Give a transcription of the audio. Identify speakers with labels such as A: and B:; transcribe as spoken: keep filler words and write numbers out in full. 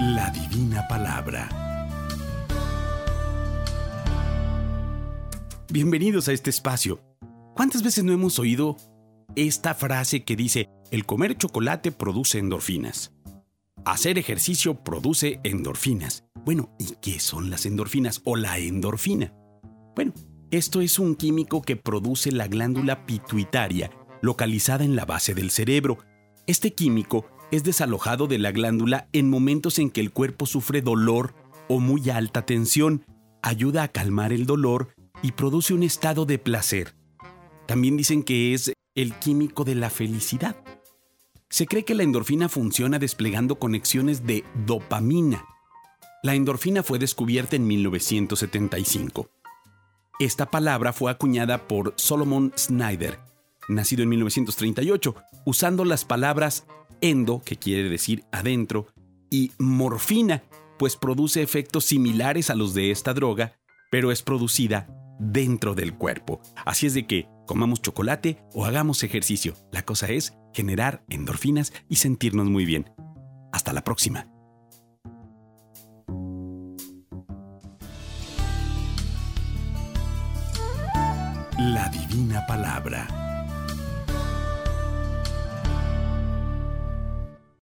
A: La Divina Palabra. Bienvenidos a este espacio. ¿Cuántas veces no hemos oído esta frase que dice: el comer chocolate produce endorfinas? Hacer ejercicio produce endorfinas. Bueno, ¿y qué son las endorfinas o la endorfina? Bueno, esto es un químico que produce la glándula pituitaria, localizada en la base del cerebro. Este químico es desalojado de la glándula en momentos en que el cuerpo sufre dolor o muy alta tensión. Ayuda a calmar el dolor y produce un estado de placer. También dicen que es el químico de la felicidad. Se cree que la endorfina funciona desplegando conexiones de dopamina. La endorfina fue descubierta en mil novecientos setenta y cinco. Esta palabra fue acuñada por Solomon Snyder, nacido en mil novecientos treinta y ocho, usando las palabras endo, que quiere decir adentro, y morfina, pues produce efectos similares a los de esta droga, pero es producida dentro del cuerpo. Así es de que comamos chocolate o hagamos ejercicio. La cosa es generar endorfinas y sentirnos muy bien. Hasta la próxima. La Divina Palabra.